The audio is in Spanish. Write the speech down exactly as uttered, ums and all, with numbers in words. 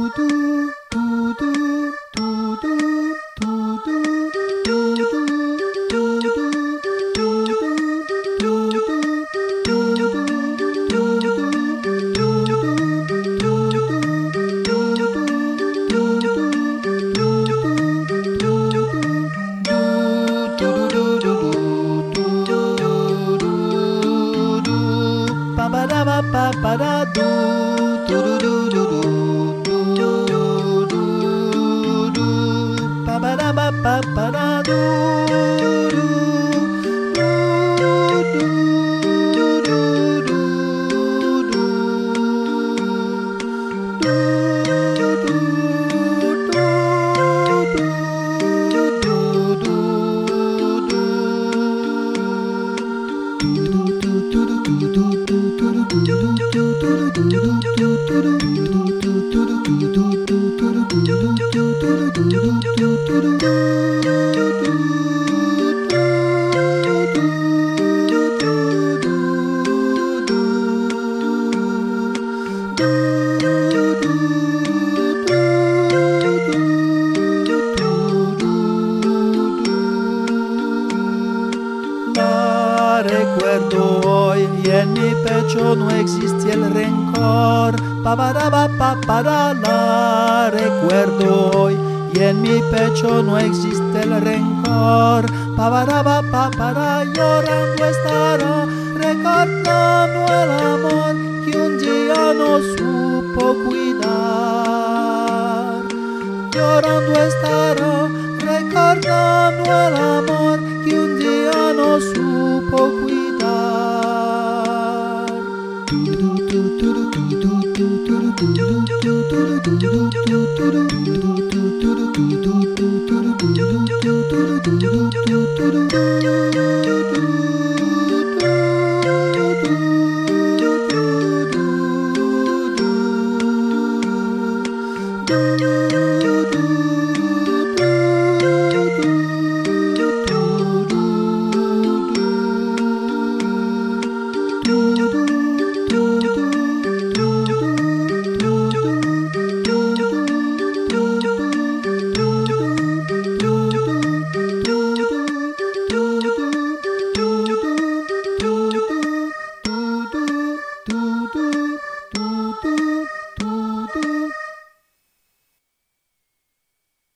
La recuerdo hoy y en mi pecho no existe el rencor. Pa para pa pa para la recuerdo hoy y en mi pecho no existe el rencor. Pa para pa pa para llorando estará, recordando el amor que un día no supo cuidar. Llorando estará, recordando el amor que un día no supo cuidar.